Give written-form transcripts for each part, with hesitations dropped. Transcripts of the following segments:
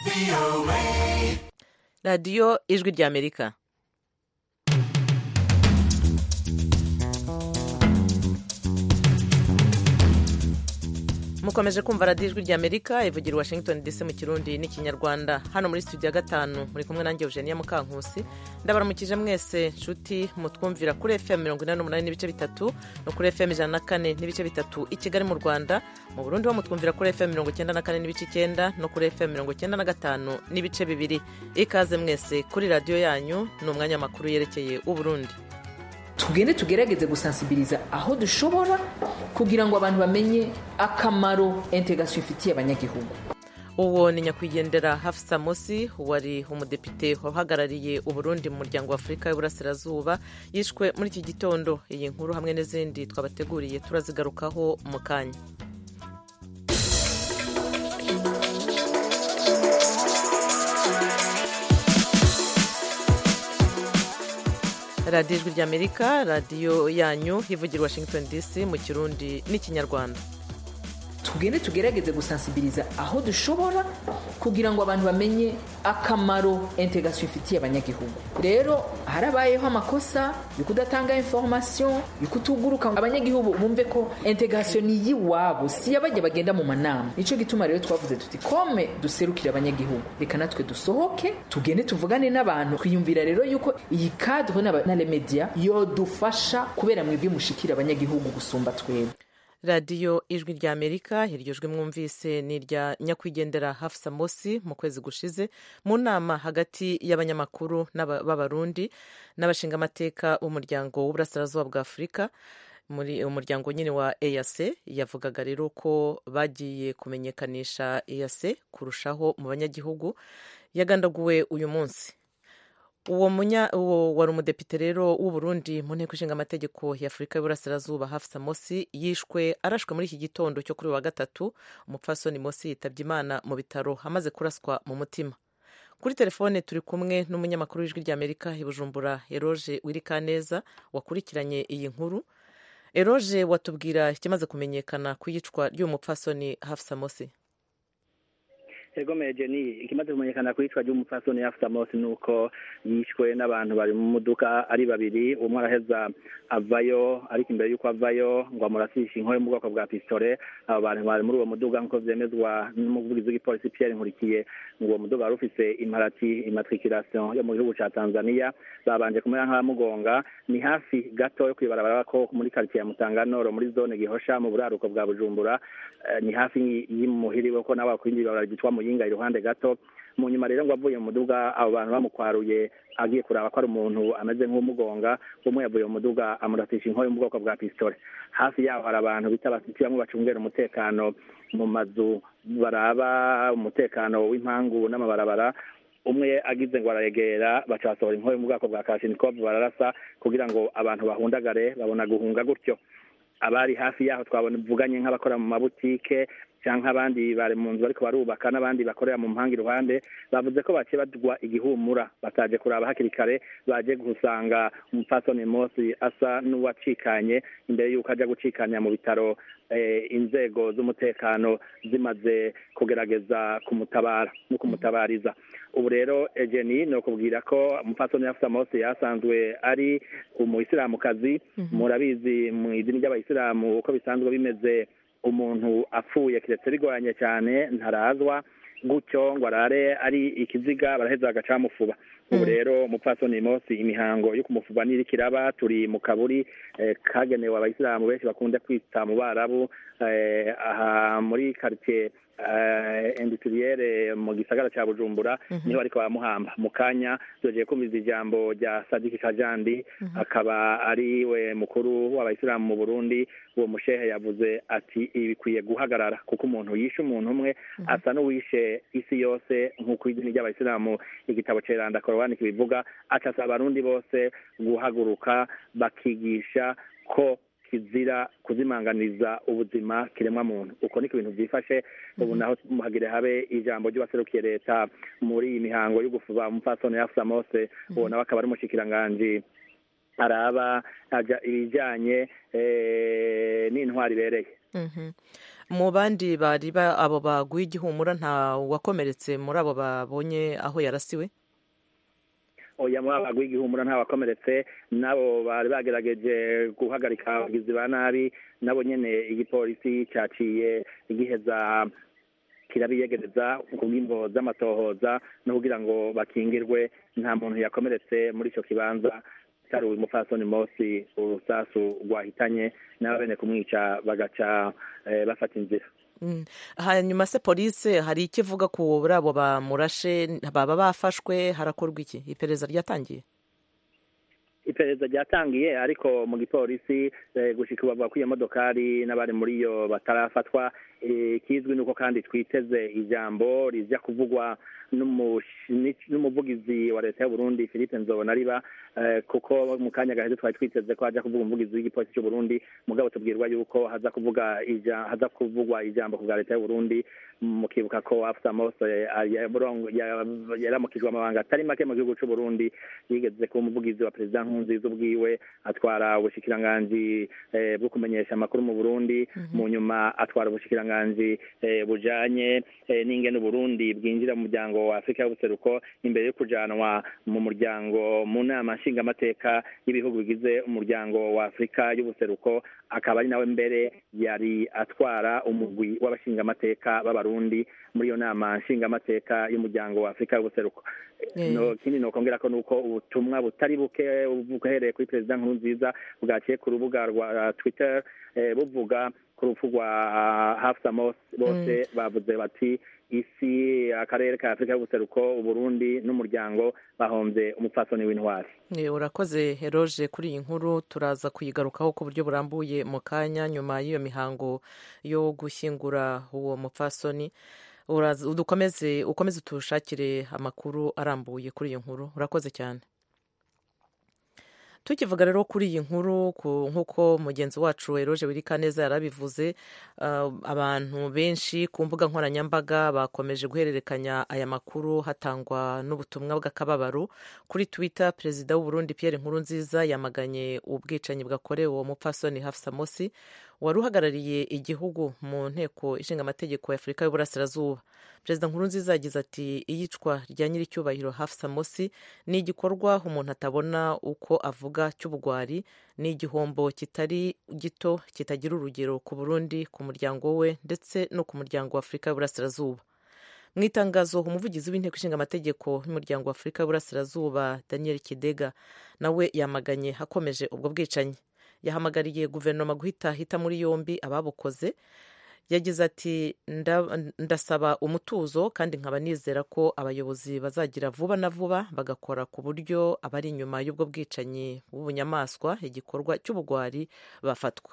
radiyo ijwi ry'amerika. mukomeje kumva radiyo ijwi ry'amerika ivugira i Washington DC mu kirundi n'ikinyarwanda. hano muri studio ya gatanu muri kumwe nanjye Eugenia Mukankusi. ndabaramukije mwese nshuti mutwumvira kuri FM 88 n'ibice bitatu no kuri FM 104 n'ibice bitatu i Kigali mu Rwanda. mu Burundi ho mutwumvira kuri FM 94 n'ibice 9 no kuri FM 95 n'ibice bibiri. ikaze mwese kuri radiyo yanyu. ni umwanya w'amakuru yerekeye u Burundi. tugende tugerageze gusensibiliza aho dushobora kugira ngo abantu bamenye akamaro integration ifitiye abanyagihugu. uwo ni nyakwigendera Hafsa Mosi wari umudepite wahagarariye Uburundi mu muryango wa Afurika y'Uburasirazuba yishwe muri iki gitondo. iyi nkuru hamwe n'izindi twabateguriye turazigarukaho mu kanya. radiyo ijwi ry'amerika, radiyo yanyu ivugira Washington DC mu kirundi n'ikinyarwanda. tugende tugerageze gusensibiliza aho dushobora kugira ngo abantu bamenye akamaro integration ifitiye abanyagihugu. rero harabayeho amakosa yo kudatanga information, yo kutuguruka abanyagihugu bumve ko integration ni yiwabo, si yabajya bagenda mu manama. nico gituma rero twavuze tuti kome duserukira abanyagihugu, reka natwe dusohoke tugende tuvugane n'abantu. twiyumvira rero yuko iyi cadre na les media yo dufasha kubera mwebwe mushikira abanyagihugu gusumba twebwe. radiyo ijwi ry'amerika, iryo jwi mwumvise ni irya nyakwigendera Hafsa Mosi mu kwezi gushize mu nama hagati y'abanyamakuru b'abarundi n'abashingamateka b'umuryango w'uburasirazuba bwa Afurika, muri umuryango nyine wa EAC. yavugaga rero ko bagiye kumenyekanisha EAC kurushaho mu banyagihugu. yagandaguwe uyu munsi. uwo wari umudepite rero w'u Burundi mu nteko ishinga amategeko ya Afurika y'Uburasirazuba Hafsa Mosi yishwe arashwe muri iki gitondo cyo kuri wa gatatu. umupfasoni Mosi yitabye Imana mu bitaro amaze kuraswa mu mutima. kuri telefone turi kumwe n'umunyamakuru w'ijwi ry'Amerika i Bujumbura, Eroge Wirikaneza, wakurikiranye iyi nkuru. Eroge, watubwira ikimaze kumenyekana ku iyicwa ry'uwo mupfasoni Hafsa Mosi? Ego mejeni, ikimaze kumenyekana ku iyicwa ry'umupfasoni Hafsa Mosi nuko yishwe n'abantu bari mu modoka ari babiri. umwe araheza avayo, ariko imbere y'uko avayo ngo amurasishe inkoho mu bwoko bwa pistole. abo bantu bari muri uwo muduga nk'uko vyemezwa n'umuvugizi w'igipolisi Pierre Nkurikiye, ngo uwo muduga wari ufise immatriculation yo mu gihugu ca Tanzania. babanje kumera nk'abamugonga. ni hafi gato yo kwibarabara ko muri quartier ya Mutanganoro muri zone Gihosha mu buraruko bwa Bujumbura. ni hafi y'imuhiriwe ko nawe akwindi barabara gitwa Muyinga iruhande gato. mu nyuma rero ngo avuye mu muduga, abo bantu bamukwaruye agiye kuraba ko ari umuntu ameze nk'umugonga. umwe yavuye mu muduga amuratisha inkoho yo mu bwoko bwa pistole. hafi yaho hari abantu bita abasiti bamwe bacungera umutekano mu mazu, baraba umutekano w'impangu n'amabarabara. umwe agize ngo arayegera, baca basohora inkoho yo mu bwoko bwa Kalashnikov bararasa kugira ngo abantu bahundagare, babona guhunga gutyo. abari hafi yaho twabonye nk'abakora mu mabutike cyangwa abandi bari mu nzu ariko barubaka, n'abandi bakorera mu mpanga iruhande, bavuze ko baciye badwa igihumura, bataje kuraba hakiri kare. baje gusanga umupfasoni Mosi asa n'uwacikanye imbere y'uko ajya gucikanya mu bitaro. inzego z'umutekano zimaze kugerageza kumutabara no kumutabariza. ubu rero Ejeni no kubwira ko umupfasoni Hafsa Mosi yasanzwe ari umuyisilamukazi. murabizi mu idini ry'abayisilamu uko bisanzwe bimeze, umuntu apfuye kiretse rigoranye cyane ntarazwa gutyo ngo arare ari ikiziga, baraheza bagacamufuba. ubu rero umupfasoni Mosi imihango yo kumufuba n'iriko iraba. turi mu kaburi kagenewe abayisilamu benshi bakunda kwita mu Barabu, aha muri quartier industrielle mu gisagara ca Bujumbura. niho ariko bamuhamba. mu kanya tugiye kumviza ijambo rya Sadiki Kajandi, akaba ari we mukuru w'abayisilamu mu Burundi. uwo mushehe yavuze ati ibikwiye guhagarara kuko umuntu yishe umuntu umwe asa n'uwishe isi yose, nk'uko idini ry'abayisilamu igitabo ceranda Korowani kibivuga. acasaba abarundi bose guhaguruka bakigisha ko kizira kuzimanganiza ubuzima kiremwa muntu. uko niko ibintu byifashe. ubu naho muhagire habe ijambo ry'abaserukiye leta muri iyi mihango yo gufuba umupfasoni Hafsa Mosi. uwo nawe akaba ari umushikiranganji araba ibijyanye n'intwari ibereye. mu bandi bari abo baguye igihumura nta wakomeretse muri abo babonye aho yarasiwe? oya muri abo baguye igihumura nta wakomeretse, nabo bari bagerageje guhagarika abagizi ba nabi, nabo nyene igipolisi caciye giheza kirabiyegereza ku bw'imvo z'amatohoza no kugira ngo bakingirwe. Nta muntu yakomeretse muri ico kibanza cyari umupfasoni Mosi urusasu rwahitanye, n'abene kumwica bagaca bafata inzira. Hanyuma se polisi hari icyo ivuga kuri abo bamurashe, baba bafashwe, harakorwa iki? Iperereza ryatangiye? Iperereza ryatangiye, ariko mu gipolisi gushika bavuga ko iyo modokari n'abari muri yo batarafatwa. Kizwi nuko kandi twiteze ijambo rijya kuvugwa n'umuvugizi wa leta y'u Burundi Philippe Nzobonariba, kuko mu kanya gaheze twari twiteze ko haja kuvuga umuvugizi w'igipolisi cy'u Burundi, mugabo tubwirwa yuko haza kuvugwa ijambo ku bwa leta y'u Burundi. Mukibuka ko Afsa Mose yaramukijwe amabanga atari make mu gihugu cy'u Burundi, yigeze kuba umuvugizi wa perezida Nkurunziza ubwiwe, atwara ubushikiranganji bwo kumenyesha amakuru mu Burundi, mu nyuma atwara ubushikiranganji bujanye n'ingene Burundi bwinjira mu muryango wa Afrika y'ubuseruko, imbere yo kujanwa mu muryango mu nama nshingamateka y'ibihugu bigize umuryango wa Afrika y'ubuseruko. Akaba ari nawe mbere yari atwara umugwi w'abashingamateka b'abarundi muri iyo nama nshingamateka y'umuryango wa Afrika y'ubuseruko. Kindi nokongera ko nuko ubutumwa butari buke buhereye kuri perezida Nkurunziza bwaciye ku rubuga rwa Twitter buvuga ku rupfu rwa Hafsa Mose. Bose bavuze bati isi akarere ka Afrika y'ubuseruko, Uburundi n'umuryango bahomvye umupfasoni w'intwari. Urakoze Heroje kuri iyi nkuru, turaza kuyigarukaho ku buryo burambuye mu kanya nyuma y'iyo mihango yo gushyingura uwo mupfasoni. Ukomeze utushakire amakuru arambuye kuri iyo nkuru. Urakoze cyane. Tukivuga rero kuri iyi nkuru, nk'uko mugenzi wacu Eroje Wirikaneza yarabivuze, abantu benshi ku mbuga nkoranyambaga bakomeje guhererekanya aya makuru, hatangwa n'ubutumwa bw'akababaro. Kuri Twitter, perezida w'u Burundi Pierre Nkurunziza yamaganye ubwicanyi bwakorewe uwo mupfasoni Hafsa Mosi wari uhagarariye igihugu mu nteko ishinga amategeko ya Afurika y'Uburasirazuba. Perezida Nkurunziza yagize ati iyicwa rya nyiricyubahiro Hafsa Mosi ni igikorwa umuntu atabona uko avuga cy'ubugwari, ni igihombo kitari gito kitagira urugero ku Burundi, ku muryango we ndetse no ku muryango wa Afurika y'Uburasirazuba. Mu itangazo, umuvugizi w'inteko ishinga amategeko y'umuryango wa Afurika y'Uburasirazuba Daniel Kidega nawe yamaganye hakomeje ubwo bwicanyi. Yahamagariye guverinoma guhita muri yombi ababukoze. Yagize ati ndasaba umutuzo kandi nkaba nizera ko abayobozi bazagira vuba na vuba bagakora ku buryo abari inyuma y'ubwo bwicanyi bw'ubunyamaswa, igikorwa cy'ubugwari, bafatwa.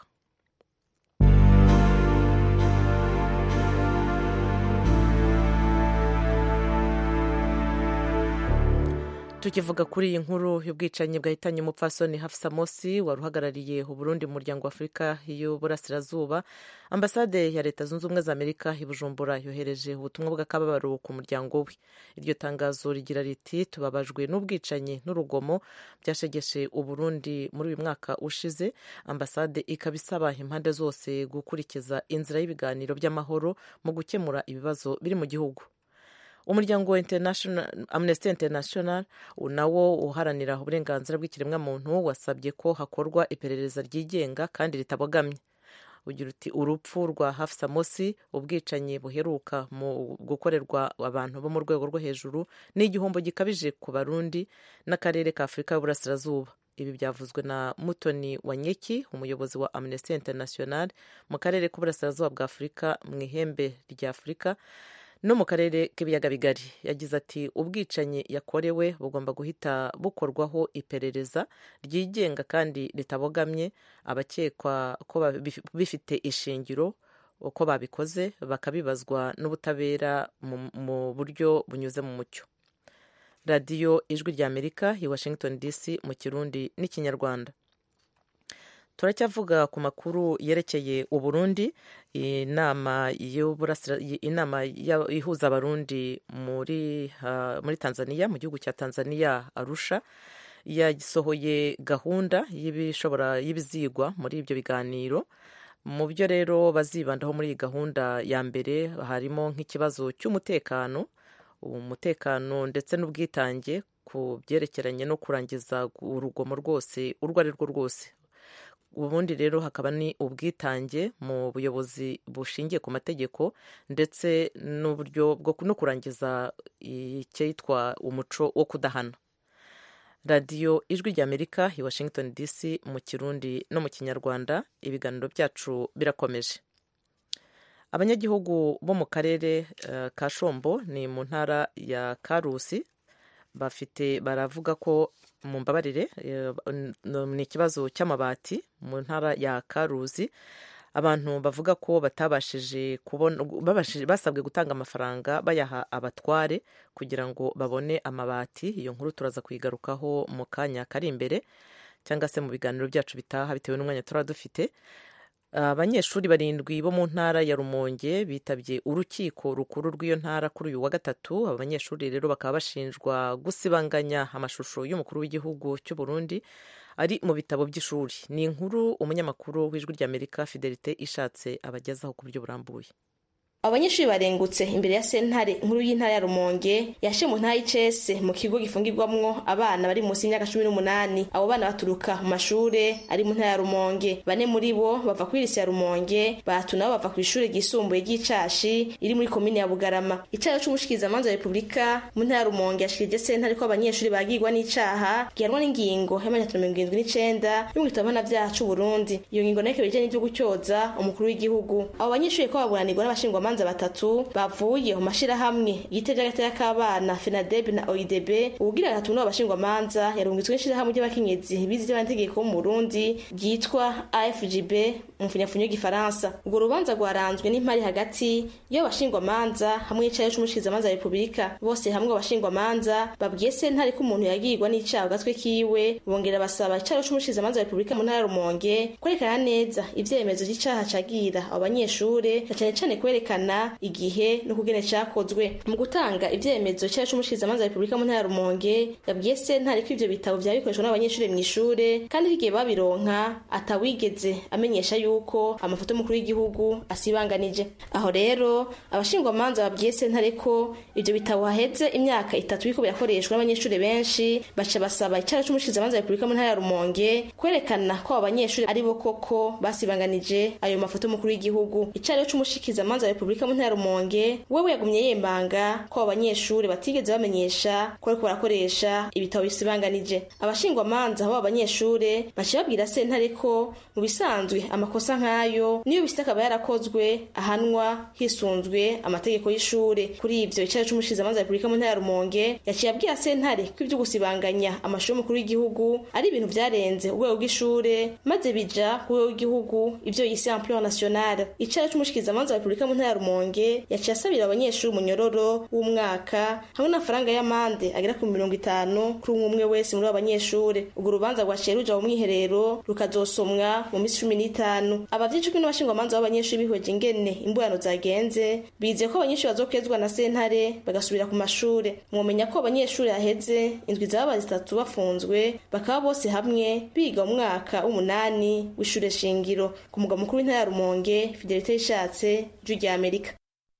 Tukivuga kuri iyi nkuru y'ubwicanyi bwahitanye umupfasoni Hafsa Mosi wari uhagarariye Uburundi mu muryango wa Afurika y'Uburasirazuba, ambasade ya Leta Zunze Ubumwe za Amerika i Bujumbura yohereje ubutumwa bw'akababaro ku muryango we. Iryo tangazo rigira riti tubabajwe n'ubwicanyi n'urugomo byashegeshe Uburundi muri uyu mwaka ushize. Ambasade ikaba isaba impande zose gukurikiza inzira y'ibiganiro by'amahoro mu gukemura ibibazo biri mu gihugu. Umuryango wa Amnesty International nawo uharanira uburenganzira bw'ikiremwamuntu wasabye ko hakorwa iperereza ryigenga kandi ritabogamye. Ugira uti urupfu rwa Hafsa Mosi, ubwicanyi buheruka mu gukorerwa abantu bo mu rwego rwo hejuru, ni igihombo gikabije ku Barundi n'akarere ka Afurika y'Uburasirazuba. Ibi byavuzwe na Mutoni Wanyeki, umuyobozi wa Amnesty International mu karere k'Uburasirazuba bwa Afurika, mu ihembe rya Afurika no mu karere k'ibiyaga bigari. Yagize ati ubwicanyi yakorewe bugomba guhita bukorwaho iperereza ryigenga kandi ritabogamye, abakekwa ko bifite ishingiro uko babikoze bakabibazwa n'ubutabera mu buryo bunyuze mu mucyo. Radiyo Ijwi rya Amerika i Washington DC mu Kirundi n'Ikinyarwanda. Turacyavuga ku makuru yerekeye Uburundi. Inama ihuza abarundi muri Tanzania, mu gihugu cya Tanzania Arusha, yasohoye gahunda y'ibizigwa muri ibyo biganiro. mu byo rero bazibandaho muri iyi gahunda ya mbere harimo nk'ikibazo cy'umutekano ndetse n'ubwitange ku byerekeranye no kurangiza urugomo rwose urwo ari rwo rwose. Ubundi rero hakaba ni ubwitange mu buyobozi bushingiye ku mategeko ndetse n'uburyo bwo no kurangiza icyitwa umuco wo kudahana. radiyo ijwi ry'Amerika i Washington DC mu Kirundi no mu Kinyarwanda. Ibiganiro byacu birakomeje. Abanyagihugu bo mu karere ka Shombo ni mu ntara ya Karusi baravuga ko mu mbabarire ni ikibazo cy'amabati mu ntara ya Karuzi. Abantu bavuga ko batabashije basabwe gutanga amafaranga bayaha abatware kugira ngo babone amabati. Iyo nkuru turaza kuyigarukaho mu kanya kari imbere cyangwa se mu biganiro byacu bitaha bitewe n'umwanya turaba dufite. Abanyeshuri 7 bo mu ntara ya Rumonge bitabye urukiko rukuru rw'iyo ntara kuri uyu wa gatatu. Abanyeshuri rero bakaba bashinjwa gusibanganya amashusho y'umukuru w'igihugu cy'u Burundi ari mu bitabo by'ishuri. Ni inkuru umunyamakuru w'ijwi ry'Amerika Fidelite Ishatse abagezaho ku buryo burambuye. Abanyeshuri barengutse imbere ya sentare nkuru y'intara ya Rumonge yashe mu ntara y'Icese mu kigo gifungirwamwo abana bari munsi y'imyaka 18. Abo bana baturuka mu mashure ari mu ntara ya Rumonge. 4 muri bo bava kuri lycée ya Rumonge, 3 nabo bava ku ishure ryisumbuye ry'Icashi iri muri komine ya Bugarama. Icaha c'umushikirizamanza wa Republika mu ntara ya Rumonge yashikirije sentare ko abanyeshuri bagirwa n'icaha gihanwa n'ingingo ya 179 y'umwitabana vyacu Burundi. Iyo ngingo nayo ikabije n'ibyo gucyoza umukuru w'igihugu. Abo banyeshuri ko baburanirwa n'abashingwa batatu bavuye mu mashirahamwe yitevye agateka k'abana FENADEB na OIDB. Ubugira gatatu n'abashingwa manza yarungitswe n'ishirahamwe ry'abakenyezi bize iby'amategeko mu Burundi ryitwa AFJB mu mfunyafunyo y'igifaransa. Ubwo rubanza rwaranzwe n'impari hagati y'abashingwa manza hamwe n'icaha c'umushikirizamanza wa Republika. Bose hamwe abashingwa manza babwiye sentare ko umuntu yagirwa n'icaha gatwe kiwe, bongera basaba icaha c'umushikirizamanza wa Republika mu ntara ya Rumonge kwerekana neza ivyemezo by'icaha cagira abanyeshure cyane cyane kwerekana igihe no kugene cyakozwe. Mu gutanga ivyemezo cyacu umushikirizamanza wa Republika mu ntara ya Rumonge yabwiye sentare ko ivyo bitabo byabikoreshwa n'abanyeshuri mu ishure kandi igihe babironka atawigeze amenyesha yuko amafoto y'umukuru w'igihugu asibanganije. Aho rero abashingwa manza babwiye sentare ko ivyo bitabo haheze imyaka 3 biko byakoreshwa n'abanyeshuri benshi, baca basaba icyaha c'umushikirizamanza wa Republika mu ntara ya Rumonge kwerekana ko abanyeshuri ari bo koko basibanganije ayo mafoto y'umukuru w'igihugu. Icyaha c'umushikirizamanza wa Republika mu ntara ya Rumonge wewe yagumye yembanga ko abanyeshuri batigeze bamenyesha ko ariko barakoresha ibitabo bisibanganije. Abashingwa manza abo abanyeshuri baciye babwira sentare ko mu bisanzwe amakosa nk'ayo niyo bisakaba yarakozwe ahanwa hisunzwe amategeko y'ishure. Kuri ivyo icyaha c'umushikirizamanza wa Republika mu ntara ya Rumonge yaciye abwira sentare ko ivyo gusibanganya amashusho y'umukuru w'igihugu ari ibintu byarenze urwego rw'ishure maze bija ku rwego rw'igihugu ivyo yise ampleur nationale. Icyaha c'umushikirizamanza wa Republika mu ntara ya Rumonge yaciye asabira abanyeshuri umunyororo w'umwaka hamwe n'amafaranga y'amande agera ku 50 kuri umwe wese muri abanyeshuri. Ubwo rubanza rwaciye ruja mu mwiherero rukazosomwa mu minsi 15. Abavyicukwe n'abashingwa manza b'abanyeshuri bihweje ingene imburano zagenze bize ko abanyeshuri bazokezwa na sentare bagasubira ku mashure. Mwomenya ko abanyeshuri aheze indwi zaba 3 bafunzwe bakaba bose hamwe biga mu mwaka w'8 w'ishure shingiro. Ku mugwa mukuru w'intara ya Rumonge Fidelite Ishatse Jujya Amerika.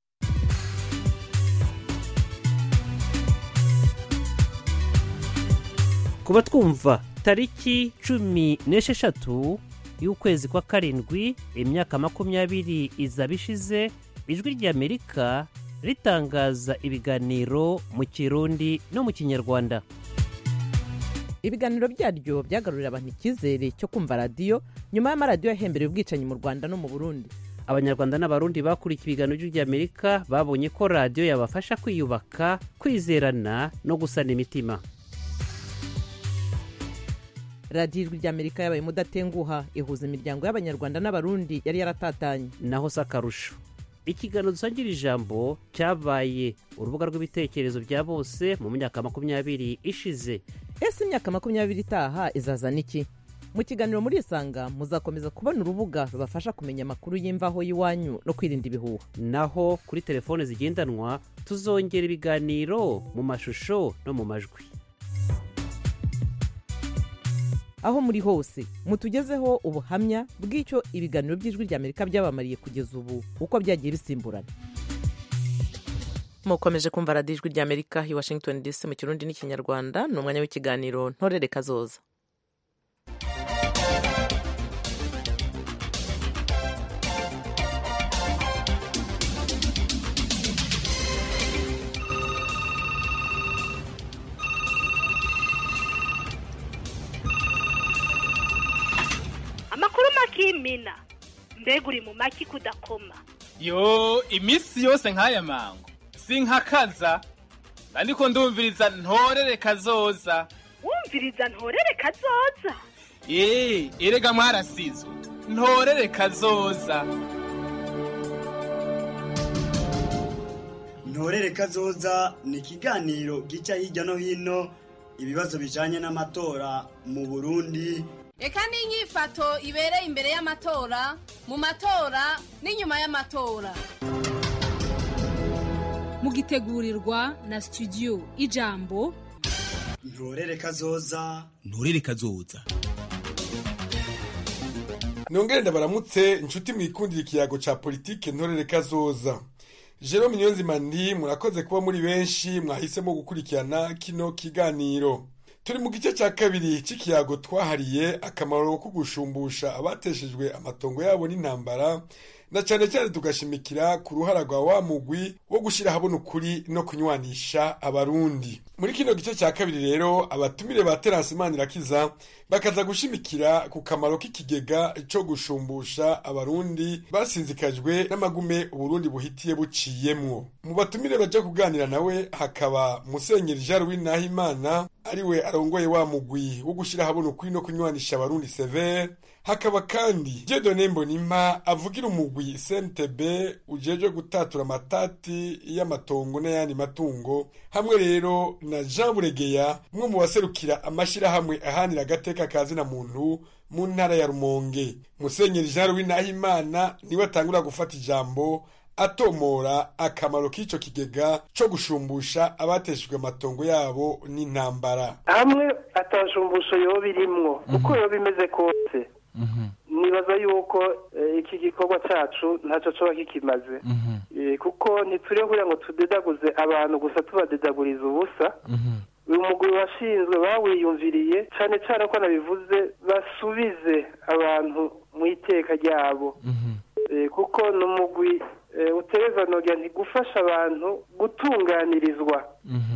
Kuba twumva tariki 16 y'ukwezi kwa karindwi imyaka 20 izabishize ijwi ry'Amerika ritangaza ibiganiro mu Kirundi no mu Kinyarwanda. Ibiganiro byaryo byagarurira abantu icyizere cyo kumva radiyo nyuma y'amaradiyo yahembereye ubwicanyi mu Rwanda no mu Burundi. Abanyarwanda n'abarundi bakurikiye ibiganiro by'Amerika babonye ko radiyo yabafasha kwiyubaka, kwizerana no gusana imitima. Radiyo ijwi ry'Amerika yabaye mudatenguha ihuza imiryango y'Abanyarwanda n'abarundi yari yaratatanye. Naho sakarusho ikiganiro dusangira ijambo cyabaye urubuga rw'ibitekerezo bya bose mu myaka 20 ishize. Ese imyaka 20 itaha izazana iki? Mu kiganiro muri Isanga muzakomeza kubona urubuga rubafasha kumenya amakuru y'imvaho y'iwanyu no kwirinda ibihuha. Naho kuri telefone zigendanwa tuzongera ibiganiro mu mashusho no mu majwi. aho muri hose mutugezeho ubuhamya bw'icyo ibiganiro by'ijwi ry'Amerika byabamariye kugeza ubu uko byagiye bisimburana. Mukomeje kumva radiyo ijwi ry'Amerika i Washington DC mu Kirundi n'Ikinyarwanda. Ni umwanya w'ikiganiro Ntorere Kazoza. Amakuru makimina mbega uri mu maki kudakoma. Yo imisi yose nk'aya mango sinkakaza ndiko ndumviriza Ntorere Kazoza. Wumviriza Ntorere Kazoza? Erega mwarasizwe Ntorere Kazoza. Ntorere Kazoza ni ikiganiro gica hirya no hino ibibazo bijanye n'amatora mu Burundi. Eka n'inyifato ibereye imbere y'amatora, mu matora n'inyuma y'amatora. Mugitegurirwa na studio Ijambo. Ntorere Kazoza. Ntorere Kazoza. Nongere ndabaramutse inshuti mwikundira ikiyago ca politike Ntorere Kazoza. Jerome Niyonzima ndi murakoze kuba muri benshi mwahisemo gukurikirana kino kiganiro. Turi mu gice cya kabiri c'ikiyago twahariye akamaro ko gushumbusha abateshejwe amatongo yabo n'intambara, na cyane cyane tugashimikira ku ruhara rwa wa mugwi wo gushira habona ukuri no kunywanisha abarundi. Muri kino gice cya kabiri rero abatumire ba Terence Manirakiza bakaza gushimikira ku kamaro k'ikigega cyo gushumbusha abarundi basinzikajwe n'amagume Uburundi buhitiye buciyemwo. Mu batumire baje kuganira nawe hakaba Musenyeri Jean-Louis Nahimana ariwe arongoye wa mugwi wo gushira habona ukuri no kunywanisha abarundi Sever. Hakaba kandi Dieudonné Mbonimpa avugira umugwi CNTB ujeje gutatura amatati y'amatongo n'ayandi matungo, hamwe rero na Jean Buregeya umwe mu baserukira amashirahamwe ahanira agateka kazina muntu mu ntara ya Rumonge. Musenyeri Jean-Louis Nahimana niwe atangura gufata ijambo atomora akamaro k'ico kigega co gushumbusha abateshejwe amatongo yabo n'intambara. Hamwe atashumbusho yo birimwo uko yo bimeze kose. Nibaza yuko iki gikorwa cacu ntaco coba kikimaze, kuko ntituriho kugira ngo tudedaguze abantu gusa tubadedaguriza ubusa. Uyu mugwi washinzwe bawiyumviriye cane cane ko nabivuze basubize abantu mu iteka ryabo, kuko n'umugwi utereza nogira nti gufasha abantu gutunganirizwa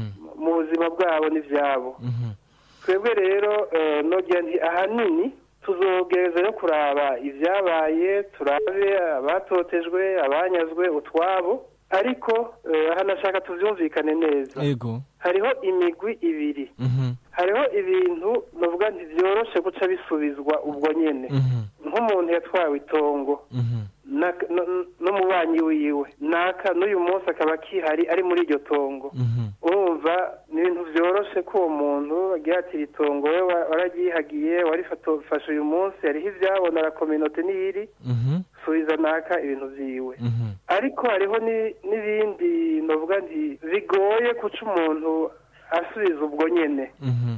mu buzima bwabo n'ivyabo. Twebwe rero nogira nti ahanini tuzogereza yo kuraba ivyabaye, turabe abatotejwe, abanyazwe utwabo, ariko hanashaka tuvyumvikane neza. Ego. Hariho imigwi ibiri. Hariho ibintu novuga nti vyoroshe guca bisubizwa ubwo nyene. Nk'umuntu yatwawe itongo n'umubanyi wiwe naka n'uyu munsi akaba kihari ari muri iryo tongo, urumva ni ibintu vyoroshe ko uwo muntu agira ati itongo we waragihagiye warifashe uyu munsi hariho ivyabona la communauté niyiri subiza naka ibintu vyiwe. Ariko hariho n'ibindi novuga nti bigoye kuca umuntu asubiza ubwo nyene.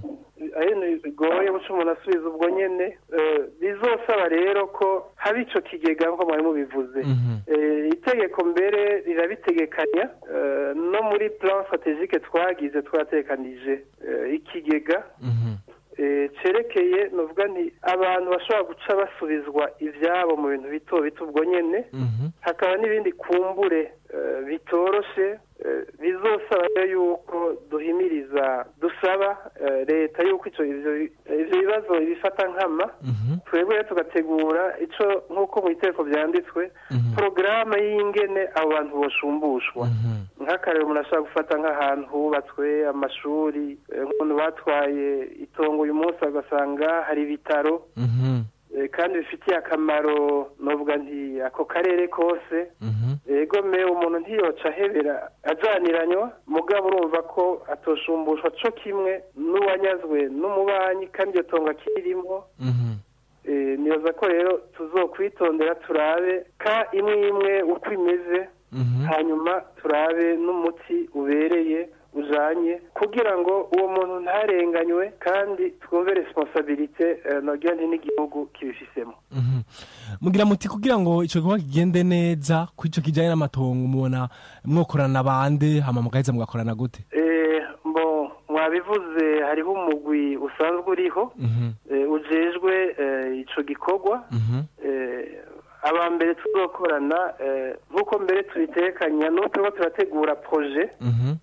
Bigoye guca umuntu asubiza ubwo nyene, bizosaba rero ko haba ico kigega nko mwari mubivuze. Itegeko mbere rirabitegekanya, no muri plan stratégique twatekanije ikigega cerekeye novuga nti abantu bashobora guca basubizwa ivyabo mu bintu bito bito ubwo nyene. Hakaba n'ibindi kumbure bitoroshe bizosaba yuko duhimiriza dusaba leta yuko ivyo bibazo bifata nkama. Twebwe tugategura ico nk'uko mu itegeko vyanditswe porogaramu y'ingene abo bantu boshumbushwa. Nk'akarero umuntu ashobora gufata nk'ahantu hubatswe amashuri, nk'umuntu batwaye itongo uyu munsi agasanga hari ibitaro kandi bifitiye akamaro novuga nti ako karere kose. Ego me umuntu ntiyoca ahebera ajaniranywa, mugabo urumva ko atoshumbushwa co kimwe n'uwanyazwe n'umubanyi kandi iyo tongo akirimo. Nibaza ko rero tuzokwitondera turabe ka imwe imwe uko imeze, hanyuma turabe n'umuti ubereye ujanye kugira ngo uwo muntu ntarenganywe kandi twumve responsabilité nogira nti n'igihugu kibifisemo. Mugira muti kugira ngo ico gikorwa kigende neza kwico kijanye n'amatongo mubona mwokorana bande hama mugaheza mugakorana gute? Mwabivuze hariho umugwi usanzwe uriho ujejwe ico gikorwa abambere tuzokorana nkuko mbere tubitekanya n'uko turategura projet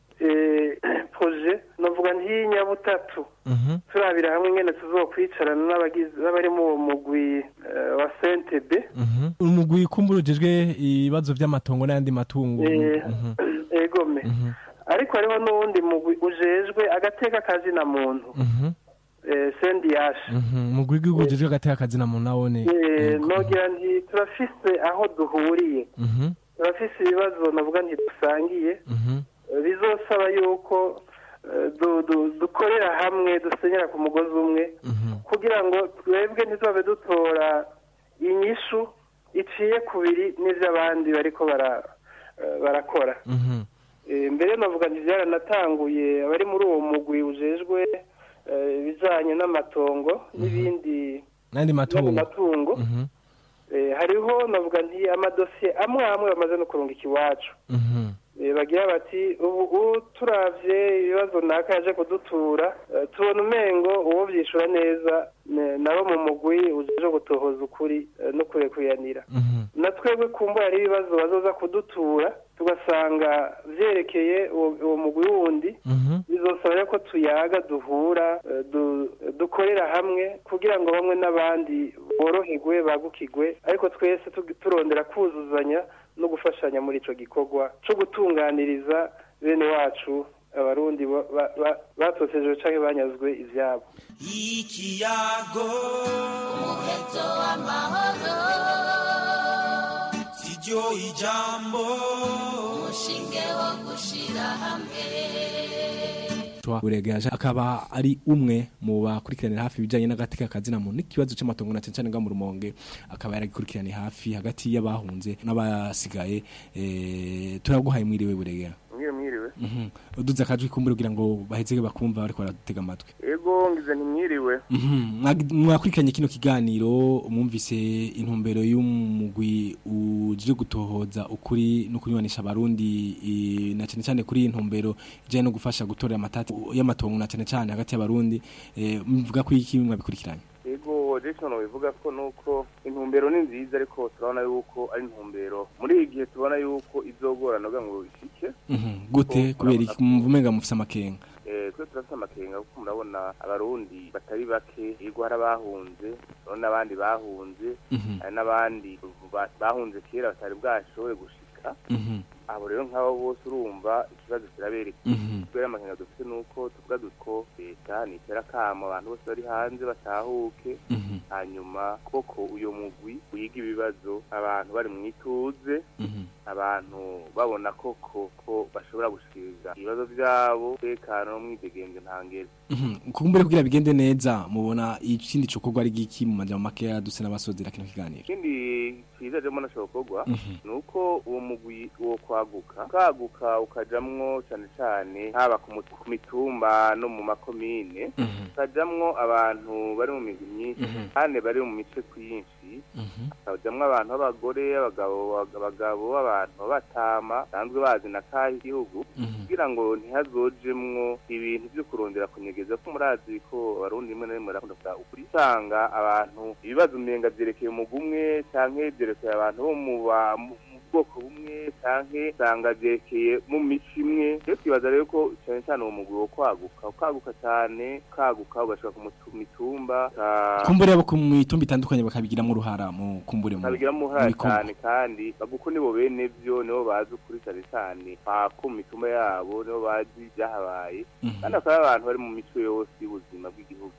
novuga nt'inyabutatu turabira hamwe ngene tuzokwicarana n'abari mu mugwi wa CNTB umugwi kumburujejwe ibibazo vy'amatongo n'andi matungo egome ariko hariho n'uwundi mugwi ujejwe agateka kazi na muntu CNDH mugwi w'igihugu ujejwe agateka kazi na muntu nawone nogira nti turafise aho duhuriye turafise ibibazo navuga nti dusangiye bizosaba yuko dukorera hamwe dusenyera ku mugozi umwe kugira ngo twebwe ntitubabe dutora inyishu iciye kubiri n'ivy'abandi bariko barakora mbere navuga nti byaranatanguye abari muri uwo mugwi ujejwe ibijanye n'amatongo n'ibindi n'andi matungo hariho navuga nti amadosiye amwe bamaze no kurunga ikiwacu bagira bati ubu turavye ibibazo naka yaje kudutura tubona umengo uwo vyishura neza nabo mu mugwi uje gutohoza ukuri no kurekuyanira na twebwe kumbura ari ibibazo bazoza kudutura tugasanga vyerekeye uwo mugwi wundi bizosaba ko tuyaga duhura dukorera hamwe kugira ngo bamwe n'abandi boroherwe bagukigwe ariko twese turondera kuzuzanya no gufashanya muri ico gikorwa cyo gutunganiriza bene wacu abarundi batotejwe canke banyazwe ivyabo. Ikiyago umuheto w'amahoro siryo ijambo umushinge wo gushira hamwe. Buregeje akaba ari umwe mu bakurikiranira hafi bijanye n'agateka kazi na muntu n'ikibazo cy'amatongo na cyane nga mu Rumonge akaba yaragikurikirana hafi hagati y'abahunze n'abasigaye turaguhaye mwiriwe Buregera. Mwiriwe. Uduza akajwi kumbura kugira ngo bahezege bakumva bariko baratega amatwi. Ego ngize ntimwiriwe. Mwakurikiranye kino kiganiro mwumvise intumbero y'umugwi uje gutohoza ukuri no kunywanisha abarundi na cyane kuri intumbero ije no gufasha gutorera amatati y'amatongo na cyane hagati y'abarundi mvuga ko iki mwabikurikiranye. Ego Jason bivuga ko nuko intumbero ni nziza ariko turabona yuko ari intumbero muri igihe tubona yuko izogorana ngo ishike gute kubera iki muvumenga mufise amakenga twe turafise amakenga kuko murabona abarundi batari bake yego harabahunze n'abandi bahunze n'abandi bahunze kera batari bwashoboye gushika abo rero nk'abo bose urumva ikibazo kirabereka kubera amakenga dufite nuko tuvuga duko leta nitera kamo abantu bose bari hanze batahuke hanyuma koko uyo mugwi wiga ibibazo abantu bari mu ituze abantu babona koko ko bashobora gushikiriza ibibazo byabo tekano no mwidegenze ntangere kumbere kugira bigende neza mubona ikindi cokorwa ari giki mu majambo make duse n'abasozera kino kiganiro ikindi cyiza rero nashobokorwa nuko uwo mugwi wo kwaguka ukajamwo cyane haba ku mitumba no mu makomine ukajamwo abantu bari mu migwi myinshi kandi bari mu mice kwinshi ukajamwo abantu b'abagore abagabo abantu batama sanzwe bazi na kahe igihugu kugira ngo ntihazojemwo ibintu byo kurondera kunyegeza ko murazi ko abarundi rimwe na rimwe barakunda ukuri usanga abantu ibibazo umenga vyerekeye umugumwe canke vyerekeye abantu bo mu bwoko bumwe canke sanga vyerekeye mu mici imwe rero twibaza rero ko cyane uwo mugwi wo kwaguka cyane ugashika ku mitumba kumbure abo ku mitumba itandukanye bakabigiramo uruhara mu kumbure mu babigiramo uruhara cyane kandi baguko nibo bene vyo nibo bazi ukuri cyane ku mitumba yabo nibo bazi byahabaye kandi akaba abantu bari mu mico yose y'ubuzima bw'igihugu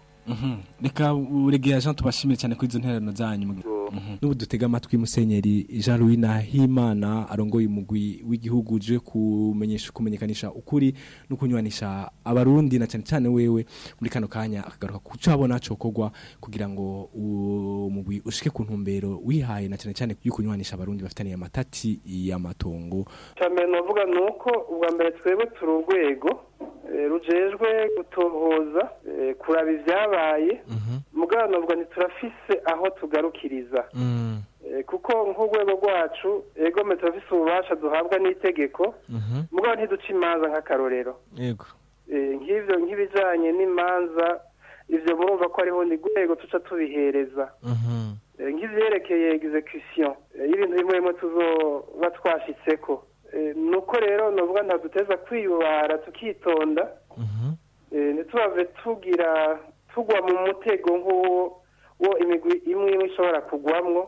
reka Buregera Jean tubashimire cyane kuri izo ntererano zanyu n'ubu dutega amatwi Musenyeri Jean Louis Nahimana arongoye umugwi w'igihugu uje kumenyekanisha ukuri no kunywanisha abarundi na cyane wewe muri kano kanya akagaruka kucabona cokogwa kugira ngo umugwi ushike ku ntumbero wihaye na cyane y'ukunywanisha abarundi bafitaniye amatati y'amatongo cyane novuga nuko ubwa mbere twebwe turugwego rujejwe gutohoza kuraba ivyabaye mugabo novuga ntiturafise aho tugarukiriza kuko nk'urwego rwacu egome turafise ububasha duhabwa n'itegeko mugabo ntiduca imanza nk'akarorero nk'ivyo nk'ibijanye n'imanza ivyo murumva ko ariho ni rwego tuca tubihereza nk'ivyerekeye execution y'ibintu bimwe bimwe tuzoba twashitseko nuko rero novuga ntaduteza kwiyubara tukitonda ntitubave tugwa mu mutego nk'uwo imigwi imwe imwe ishobora kugwamwo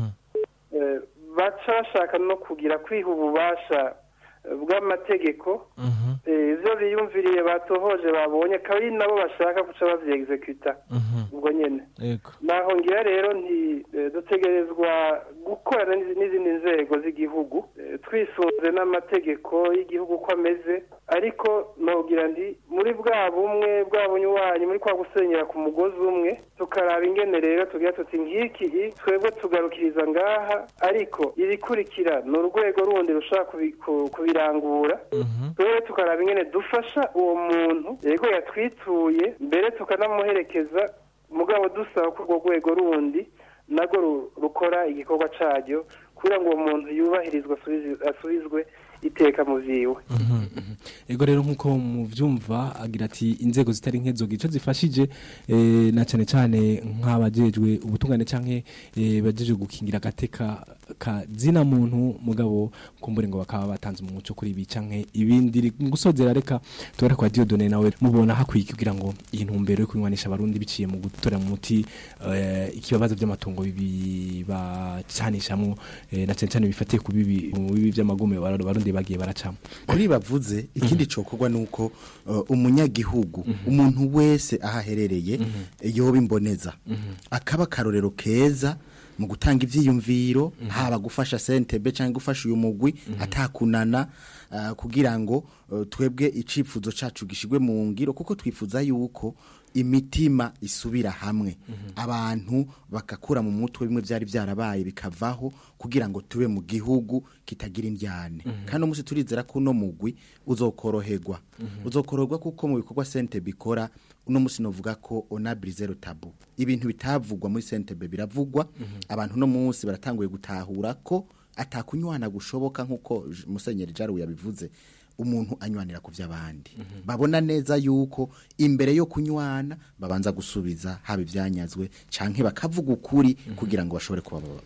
baca bashaka no kugira kwiha ububasha bw'amategeko ivyo biyumviriye batohoje babonye kabiri nabo bashaka guca bavyeexecuta ubwo nyene naho ngira rero dutegerezwa gukorana n'izindi nzego z'igihugu twisunze n'amategeko y'igihugu uko ameze ariko nogira ndi muri bwa bumwe bwa bunywanyi muri kwa gusenyera ku mugozi umwe tukaraba ingene rero tugira tuti nk'iki twebwe tugarukiriza ngaha ariko irikurikira ni urwego rundi rushaka kubirangura twebwe tukaraba ingene dufasha uwo muntu yego yatwituye mbere tukanamuherekeza mugabo dusaba ko urwo rwego rundi nago rukora igikorwa caryo kugira ngo uwo muntu yubahirizwe asubizwe iteka mu vyiwe ego rero nkuko muvyumva agira ati inzego zitari nkezo gico zifashije na cyane cyane nk'abajejwe ubutungane canke bajeje gukingira gateka ka zina muntu mugabo kumbure ngo bakaba batanze umuco kuri ibi canke ibindi gusozera reka tubare kwa Dieudonné nawe mubona hakwiye kugira ngo iyi ntumbero yo kunywanisha abarundi biciye mu gutora mu muti ikibabazo by'amatungo bibi bacanishamwe na cyane cyane bifatiye ku bibi by'amagume abarundi bagiye baracamo kuri bavuze ikindi cokorwa nuko umunyagihugu umuntu wese ahaherereye yoba imboneza akaba karorero keza mu gutanga ivyiyumviro haba gufasha sentebe cyangwa gufasha uyu mugwi atakunana kugira ngo twebwe icipfuzo cacu gishigwe mu ngiro kuko twifuza yuko imitima isubira hamwe abantu bakakura mu mutwe bimwe byari byarabaye bikavaho kugira ngo tube mu gihugu kitagira indyane kandi umunsi turizera ko no mugwi uzokoroherwa kuko mu bikorwa sente bikora uno munsi novuga ko onabri zero tabu ibintu bitavugwa muri sentebe biravugwa abantu no munsi baratanguye gutahura ko atakunywana gushoboka nkuko Musenyeri Jaru yabivuze umuntu anywanira ku vy'abandi babona neza yuko imbere yo kunywana babanza gusubiza haba ivyanyazwe canke bakavuga ukuri kugira ngo bashobore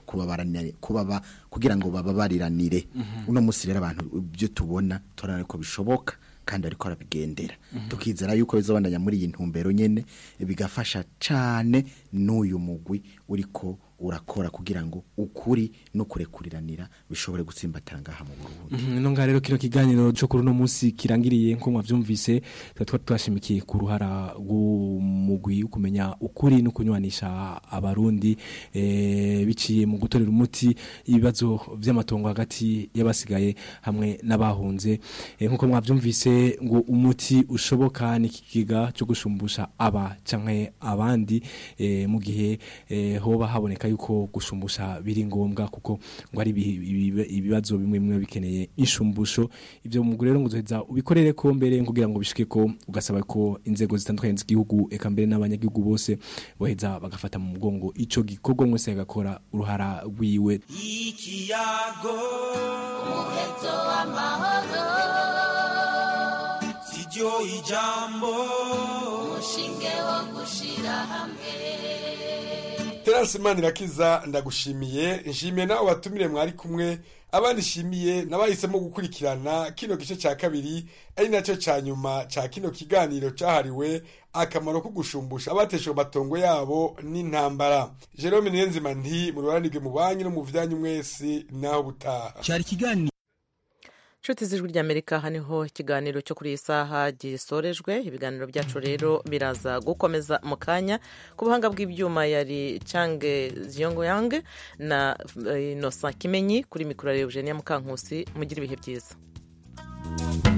kugira ngo bababariranire uno munsi rero abantu byo tubona torane ko bishoboka kandi ariko arabigendera tukizera yuko bizobandanya muri iyi ntumbero nyene bigafasha cane n'uyu mugwi uriko urakora kugira ngo ukuri no kurekuriranira bishobore gutsimbatira ngaha mu Burundi no rero kino kiganiro cyo kuri no munsi kirangiriye nko mwavyumvise twashimikiye ku ruhara rw'umugwi ukumenya ukuri no kunywanisha abarundi biciye mu gutorera umuti ibibazo by'amatongo hagati y'abasigaye hamwe n'abahunze nkuko mwavyumvise ngo umuti ushoboka n'ikigiga cyo gushumbusha aba canke abandi mu gihe hoba haboneka yuko gushumbusha biri ngombwa kuko ngo ari ibibazo bimwe bimwe bikeneye inshumbusho ivyo mu rero ngo zoheza ubikorere ko mbere kugira ngo bishike ko ugasaba ko inzego zitandukanye z'igihugu eka mbere n'abanyagihugu bose boheza bagafata mu mugongo ico gikorwa mwese gakora uruhara rwiwe ikiyago umuheto w'amahoro sijyo ijambo umushinge wo gushira hamwe Terence Manirakiza ndagushimiye nshimiye nawe batumire mwari kumwe abandi shimiye nabahisemo gukurikirana kino gice ca kabiri ari naco ca nyuma ca kino kiganiro cahariwe akamaro ko gushumbusha abateshewe matongo yabo n'intambara. Jerome Niyonzima nti mu ruranirwe mu banki no mu vyanyu mwese naho butaha. Cyari kiganiro Nshuti z'ijwi ry'Amerika haniho ikiganiro cyo kuri isaha gisorejwe ibiganiro byacu rero biraza gukomeza mu kanya ku buhanga bw'ibyuma yari Change Ziyongoyange na Innocent Kimenyi kuri mikoro ya Eugenia Mukankusi mugira ibihe byiza.